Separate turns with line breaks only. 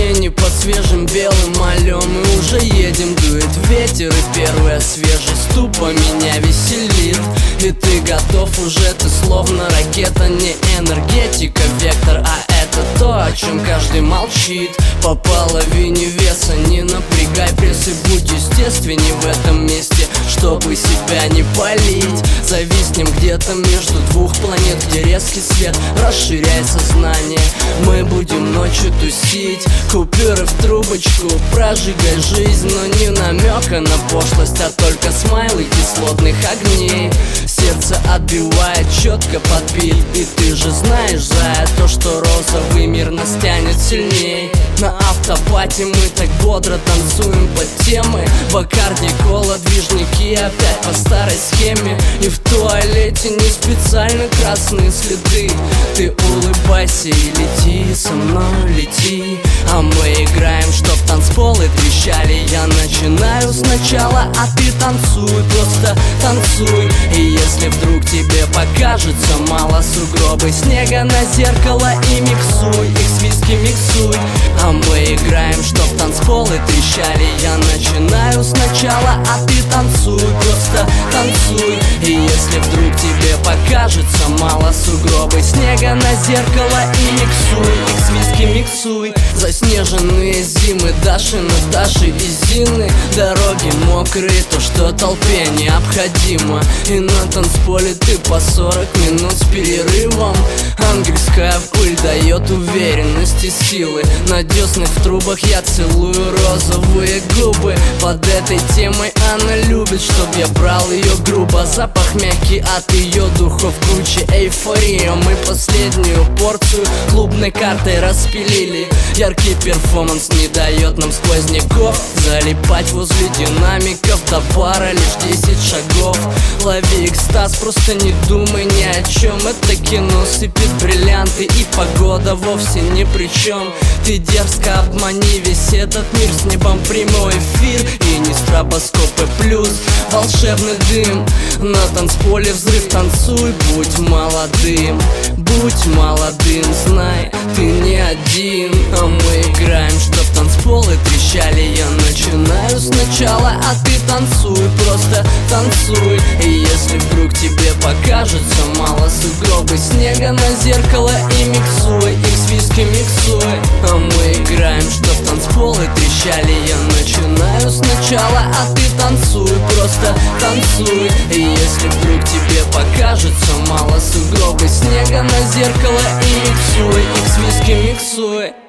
тени под свежим белым малем. Мы уже едем, дует ветер, и первая свежесть тупо меня веселит. И ты готов уже, ты словно ракета, не энергетика, вектор, а это то, о чем каждый молчит. По половине веса не напрягай пресс и будь естественней в этом месте, чтобы себя не палить. Зависнем где-то между двух планет, где резкий свет расширяет сознание. Мы будем ночью тусить, купюры в трубочку, прожигай жизнь, но не намека на пошлость, а только смайлы кислотных огней. Сердце отбивает четко под бит, и ты же знаешь, зая, то, что розовый мир нас тянет сильней. На автопате мы так бодро танцуем под темы Бакарди, кола, движники опять по старой схеме. И в туалете не специально красные следы. Ты улыбайся и лети, со мной лети. А мы играем, чтоб танцполы трещали. Я начинаю сначала, а ты танцуй, просто танцуй. И если вдруг тебе покажется мало, сугробы снега на зеркало и миксуй, их свиски миксуй. А мы играем, чтоб танцполы трещали. Я начинаю сначала, а ты танцуй, просто танцуй. И если вдруг тебе покажется мало, сугробы снега на зеркало и миксуй, их свиски миксуй. Заснеженные зимы Даши, Наташи и Зины. Дороги мокрые, то, что толпе необходимо. И на танцполе ты по 40 минут с перерывом. Ангельская пыль дает уверенность и силы. На деснах в трубах я целую розовые губы. Под этой темой она любит, чтоб я брал ее грубо. Запах мягкий от ее духов, круче эйфория. Мы последнюю порцию клубной картой распилили. Яркий перформанс не дает нам сквозняков залипать возле динамиков. До бара лишь 10 шагов. Лови экстаз, просто не думай ни о чем. Это кино сыпет бриллианты, и погода вовсе ни при чем. Ты дерзко обмани весь этот мир, с небом прямой эфир. И не стробоскопы плюс волшебный дым. На танцполе взрыв, танцуй, будь молодым. Будь молодым, знай, ты не один. А мы играем, чтоб танцполы трещали. Я начинаю сначала, а ты танцуй, просто танцуй. И если вдруг тебе покажется мало, сугробы снега на зеркало и миксуй, их свиски миксуй. А мы играем, чтоб танцполы трещали. Я начинаю сначала, а ты танцуй, просто танцуй. И если вдруг тебе покажется мало, сугробы снега на зеркало и миксуй, их свиски миксуй.